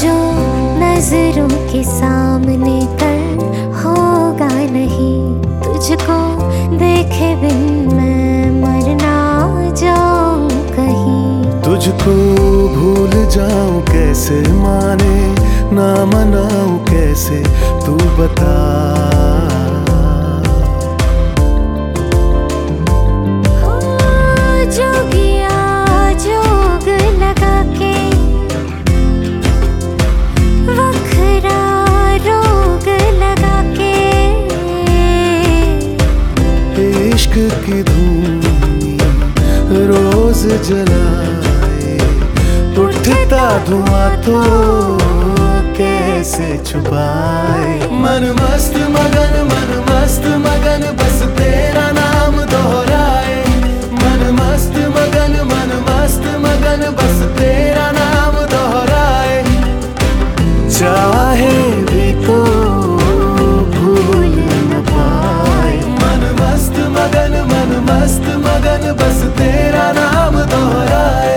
जो नजरों के सामने कल होगा नहीं, तुझको देखे बिन मैं मर ना जाऊं कहीं। तुझको भूल जाऊं कैसे, माने ना मनाऊं कैसे, तू बता। जोगिया जोग लगा के वखरा रोग लगा के, इश्क की धूनी रोज जलाए, उठता धुआं तो कैसे छुपाए। मन मस्त मगन बस तेरा नाम दोहराए। मन मस्त मगन बस तेरा नाम दोहराए। चाहे भी तो भूल न पाए। मन मस्त मगन बस तेरा नाम दोहराए।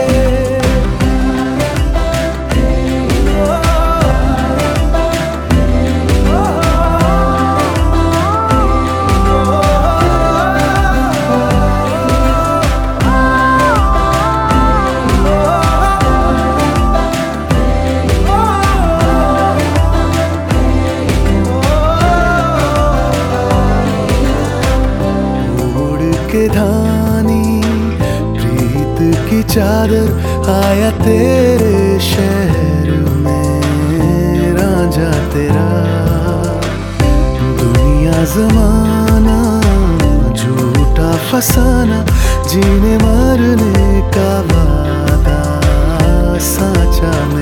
के धानी प्रीत की चादर आया तेरे शहर में, रांझा तेरा दुनिया जमाना झूठा फसाना, जीने मरने का वादा साचा में।